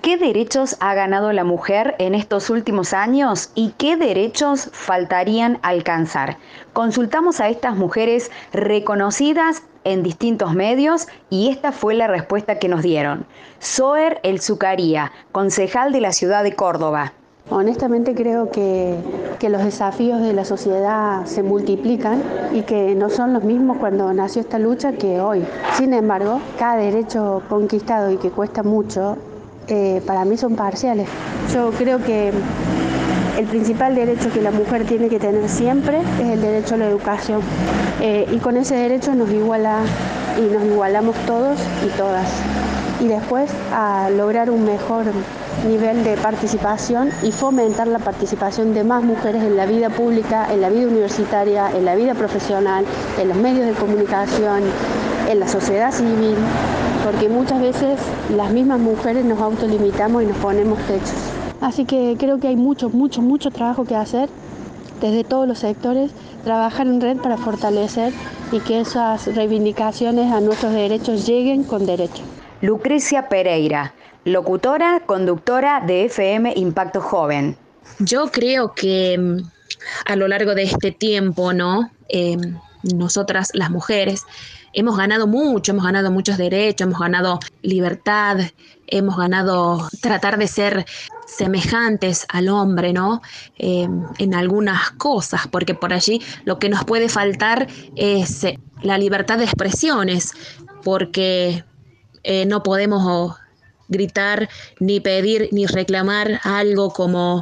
¿Qué derechos ha ganado la mujer en estos últimos años y qué derechos faltarían alcanzar? Consultamos a estas mujeres reconocidas en distintos medios y esta fue la respuesta que nos dieron. Zoer El Zucaría, concejal de la ciudad de Córdoba. Honestamente creo que los desafíos de la sociedad se multiplican y que no son los mismos cuando nació esta lucha que hoy. Sin embargo, cada derecho conquistado y que cuesta mucho, para mí son parciales. Yo creo que el principal derecho que la mujer tiene que tener siempre es el derecho a la educación. Y con ese derecho nos iguala y nos igualamos todos y todas. Y después a lograr un mejor nivel de participación y fomentar la participación de más mujeres en la vida pública, en la vida universitaria, en la vida profesional, en los medios de comunicación, en la sociedad civil, porque muchas veces las mismas mujeres nos autolimitamos y nos ponemos techos. Así que creo que hay mucho trabajo que hacer desde todos los sectores, trabajar en red para fortalecer y que esas reivindicaciones a nuestros derechos lleguen con derecho. Lucrecia Pereira, locutora, conductora de FM Impacto Joven. Yo creo que a lo largo de este tiempo, ¿no? Nosotras las mujeres hemos ganado muchos derechos, hemos ganado libertad, hemos ganado tratar de ser semejantes al hombre, ¿no? En algunas cosas, porque por allí lo que nos puede faltar es la libertad de expresiones, porque no podemos gritar, ni pedir, ni reclamar algo como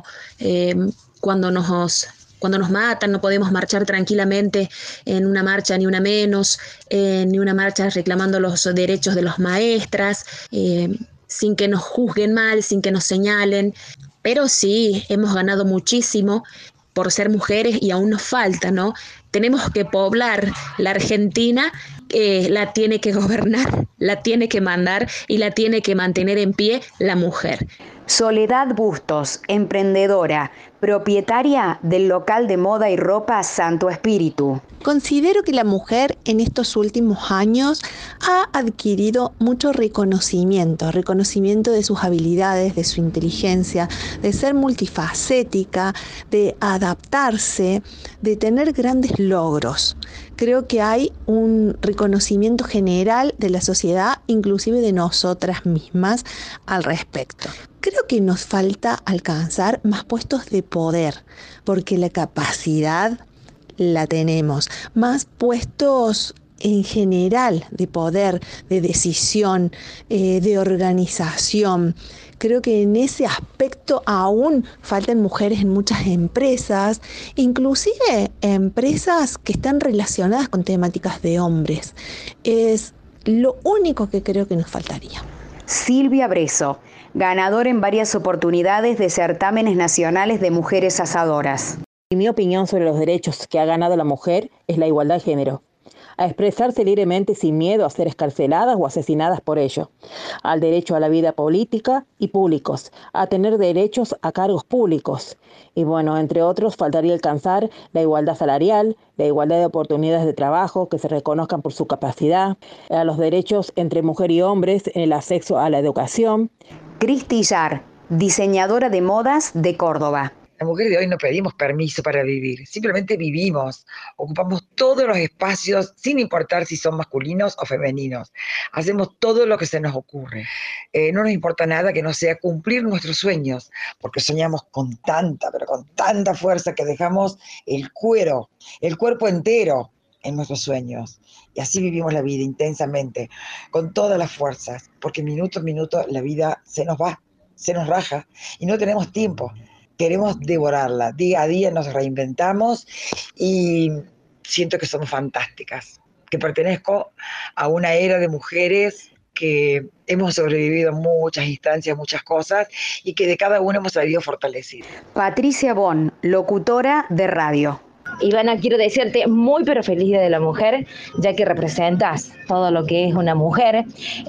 cuando nos matan, no podemos marchar tranquilamente en una marcha, ni una menos, ni una marcha reclamando los derechos de los maestras, sin que nos juzguen mal, sin que nos señalen. Pero sí, hemos ganado muchísimo por ser mujeres y aún nos falta, ¿no? Tenemos que poblar la Argentina, la tiene que gobernar, la tiene que mandar y la tiene que mantener en pie la mujer. Soledad Bustos, emprendedora, propietaria del local de moda y ropa Santo Espíritu. Considero que la mujer en estos últimos años ha adquirido mucho reconocimiento de sus habilidades, de su inteligencia, de ser multifacética, de adaptarse, de tener grandes logros. Creo que hay un reconocimiento general de la sociedad, inclusive de nosotras mismas, al respecto. Creo que nos falta alcanzar más puestos de poder, porque la capacidad la tenemos. Más puestos en general de poder, de decisión, de organización. Creo que en ese aspecto aún faltan mujeres en muchas empresas, inclusive empresas que están relacionadas con temáticas de hombres. Es lo único que creo que nos faltaría. Silvia Breso, ganadora en varias oportunidades de certámenes nacionales de mujeres asadoras. Mi opinión sobre los derechos que ha ganado la mujer es la igualdad de género. A expresarse libremente sin miedo a ser escarceladas o asesinadas por ello, al derecho a la vida política y públicos, a tener derechos a cargos públicos. Y bueno, entre otros, faltaría alcanzar la igualdad salarial, la igualdad de oportunidades de trabajo, que se reconozcan por su capacidad, a los derechos entre mujer y hombres en el acceso a la educación. Cristi Yar, diseñadora de modas de Córdoba. Las mujeres de hoy no pedimos permiso para vivir, simplemente vivimos, ocupamos todos los espacios sin importar si son masculinos o femeninos, hacemos todo lo que se nos ocurre. No nos importa nada que no sea cumplir nuestros sueños, porque soñamos con tanta fuerza que dejamos el cuerpo entero en nuestros sueños. Y así vivimos la vida intensamente, con todas las fuerzas, porque minuto a minuto la vida se nos va, se nos raja y no tenemos tiempo. Queremos devorarla, día a día nos reinventamos y siento que somos fantásticas, que pertenezco a una era de mujeres que hemos sobrevivido a muchas instancias, muchas cosas y que de cada una hemos salido fortalecidas. Patricia Bon, locutora de radio. Ivana, quiero decirte muy pero feliz Día de la Mujer, ya que representas todo lo que es una mujer.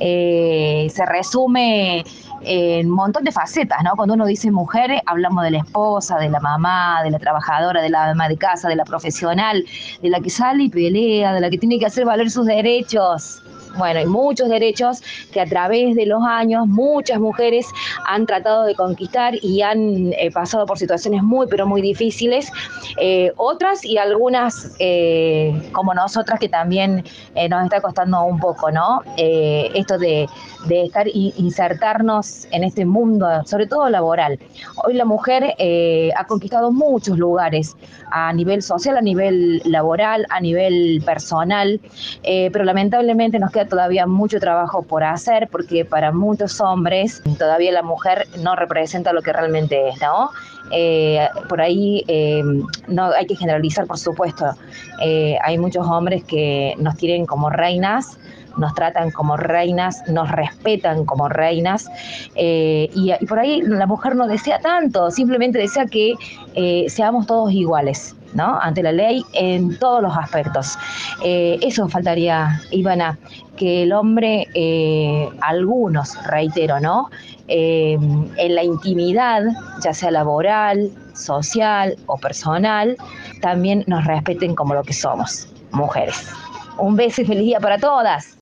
Se resume en un montón de facetas, ¿no? Cuando uno dice mujer, hablamos de la esposa, de la mamá, de la trabajadora, de la ama de casa, de la profesional, de la que sale y pelea, de la que tiene que hacer valer sus derechos. bueno, y muchos derechos que a través de los años muchas mujeres han tratado de conquistar y han pasado por situaciones muy, pero muy difíciles. Otras y algunas como nosotras que también nos está costando un poco, ¿no? Esto de estar insertarnos en este mundo, sobre todo laboral. Hoy la mujer ha conquistado muchos lugares a nivel social, a nivel laboral, a nivel personal, pero lamentablemente nos queda todavía mucho trabajo por hacer porque para muchos hombres todavía la mujer no representa lo que realmente es, ¿no? Por ahí no hay que generalizar, por supuesto. Hay muchos hombres que nos tienen como reinas, nos tratan como reinas, nos respetan como reinas, y por ahí la mujer no desea tanto, simplemente desea que seamos todos iguales, ¿no? Ante la ley en todos los aspectos. Eso faltaría, Ivana, que el hombre, algunos, reitero, ¿no? En la intimidad, ya sea laboral, social o personal, también nos respeten como lo que somos, mujeres. Un beso y feliz día para todas.